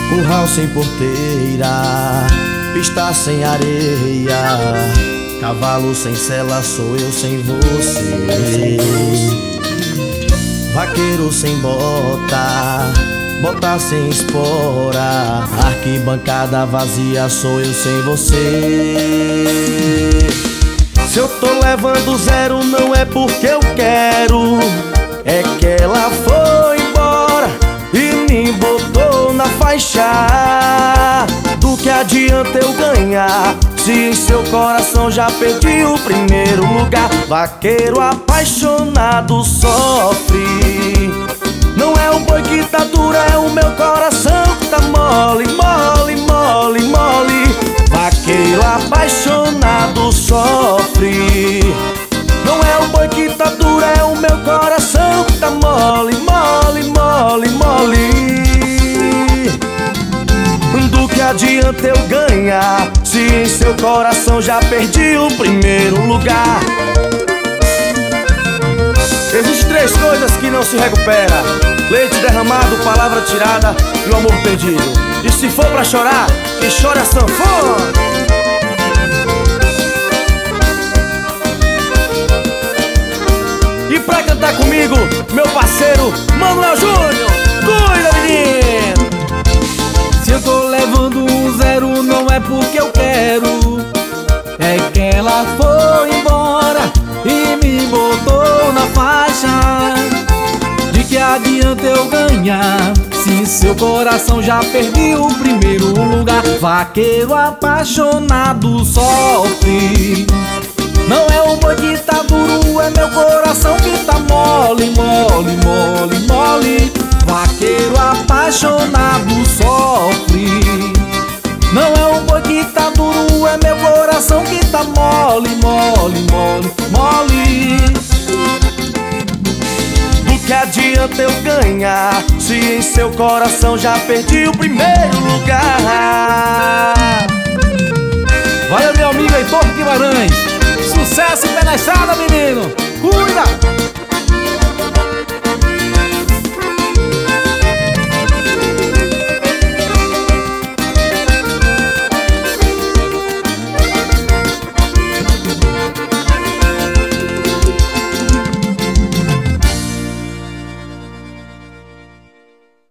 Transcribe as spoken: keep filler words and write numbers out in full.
Curral sem porteira, pista sem areia, cavalo sem sela, sou eu sem você. Vaqueiro sem bota, bota sem espora, arquibancada vazia, sou eu sem você. Se eu tô levando zero não é porque eu quero, é que ela foi embora e me botou na faixa. Do que adianta eu ganhar se em seu coração já perdi o primeiro lugar? Vaqueiro apaixonado sofre, não é o boi que tá duro, é o meu coração que tá mole, mole, mole, mole. Vaqueiro apaixonado sofre, não é o boi que tá duro, é o meu coração que tá mole, mole, mole, mole. Do que adianta eu ganhar se em seu coração já perdi o primeiro lugar? Existem três coisas que não se recupera: leite derramado, palavra tirada e o amor perdido. E se for pra chorar, que chore a sanfona. E pra cantar comigo, meu parceiro Manuel Júnior. Cuida, menino! Se eu tô levando um zero não é porque eu quero, é que ela foi embora e me botou na faixa. De que adianta eu ganhar se em seu coração já perdi o primeiro lugar? Vaqueiro apaixonado sofre, não é o boi que tá duro, é meu coração que tá mole, mole, mole, mole. Vaqueiro apaixonado sofre, não é o boi que tá duro, é meu coração que tá mole, mole, mole, mole. Do que adianta eu ganhar se em seu coração já perdi o primeiro lugar? Valeu, meu amigo Heitor Guimarães. Sucesso e pé na estrada, menino. Cuida!